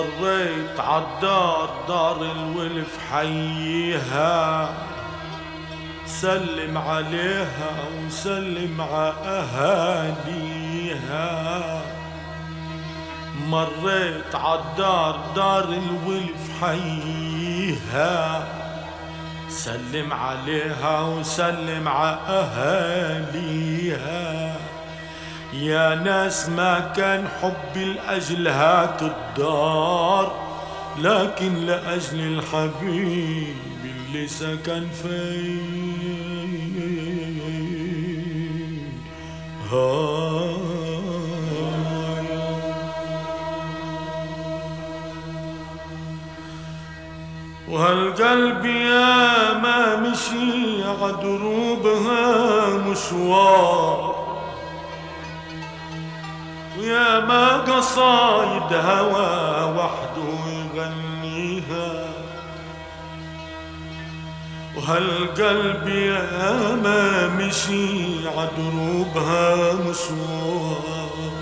مريت عالدار دار الولف حييها، سلم عليها وسلم ع أهاليها. مريت عالدار دار الولف حييها، سلم عليها وسلم ع أهاليها. يا ناس ما كان حبي لأجل هات الدار، لكن لأجل الحبيب اللي سكن فيها. وهالقلب يا ما مشي عدروبها مشوار، ويا ما قصايد هوى وحده يغنيها. وهالقلب يا ما مشي عدروبها مشوار،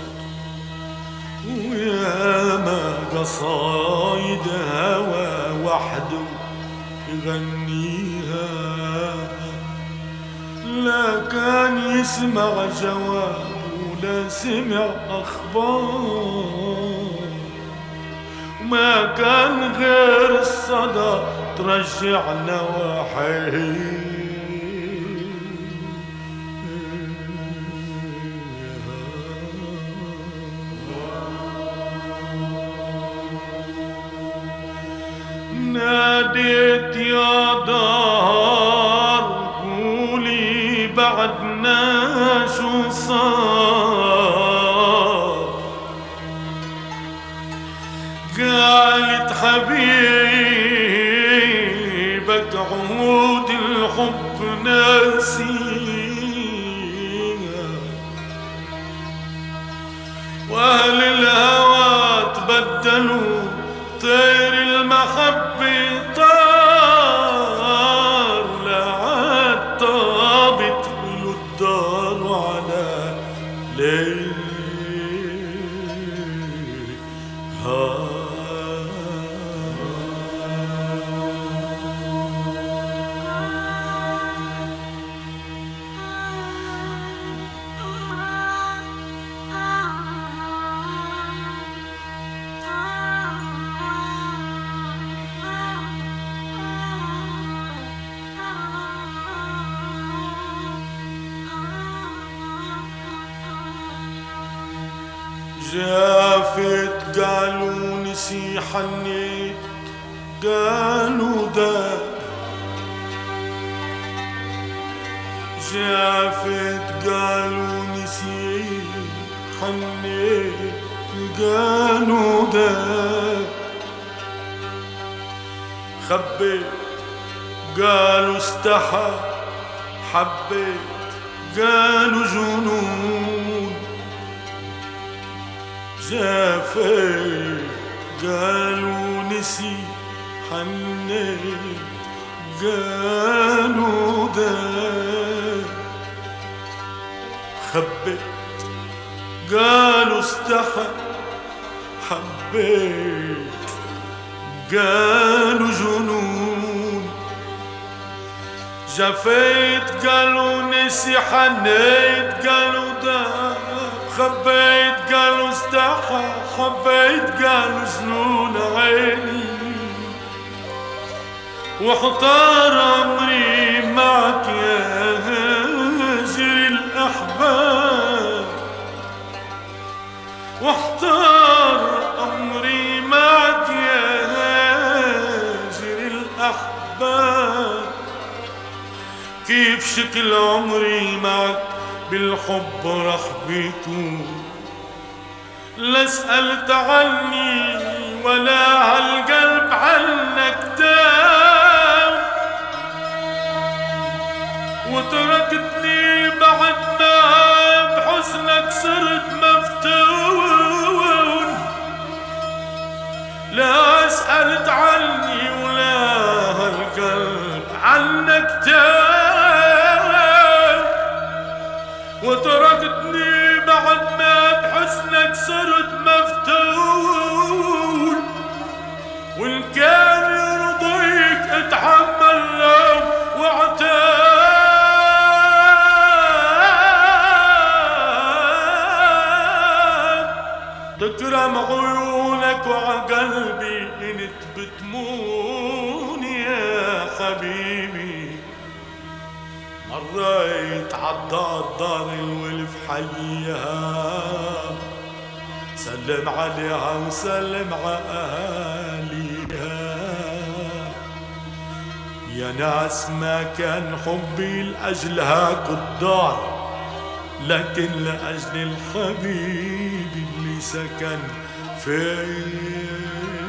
ويا ما قصايد هوى وحده يغنيها. لا كان يسمع جواب ولا سمع أخبار، وما كان غير الصدى ترجعنا وحيد. ناديت يا دار قولي بعدنا شو صار، قالت حبيبك عهود الحب ناسيها، واهل الهوى تبدلوا طير المحبة طار، لعاد طابت له الدار على ليلها. جافت قالوا نسي حنيت قالوا داب، جافت قالوا نسي حنيت قالوا داب، خبيت قالوا استحى حبيت قالوا جنون، جافت قالوا نسي حنيت قالوا داب، خبيت قالوا استحى حبيت قالوا جنون، جافيت قالوا نسي حنيت قالوا داب، خبيت قالوا استحى حبيت قالوا جنون عيني. واحتار أمري معك يا هاجر الأحباب، واحتار أمري معك يا هاجر الأحباب. كيف شكل عمري معك بالحب رح بيكون، لا سألت عني ولا هالقلب عنك تاب، وتركتني بعد ما بحزنك صرت مفتون. لا سألت عني ولا هالقلب عنك تاب، وتركتني بعد ما بحزنك صرت مفتون. دمع عيونك وعقلبي انت بتمون يا حبيبي. مريت عالدار دار الولف حيها، سلم عليها وسلم على أهاليها. يا ناس ما كان حبي لأجلها قدار، لكن لأجل الحبيب اللي سكن في